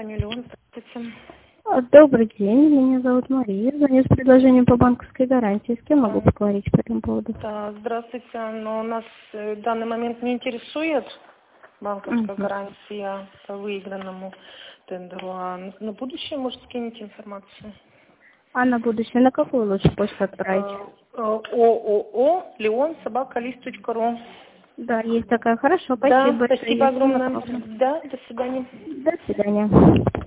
Миллион, здравствуйте. Добрый день, меня зовут Мария. Звоню с предложением по банковской гарантии. С кем могу поговорить по этому поводу? Да, здравствуйте. Но нас в данный момент не интересует банковская гарантия по выигранному тендеру. А на будущее, может, скинете информацию? А на будущее на какую лучше почту отправить? ООО leon@list.ru. Да, есть такая. Хорошо, Да, спасибо большое. спасибо Я скину огромное. потом. Да, до свидания. До свидания.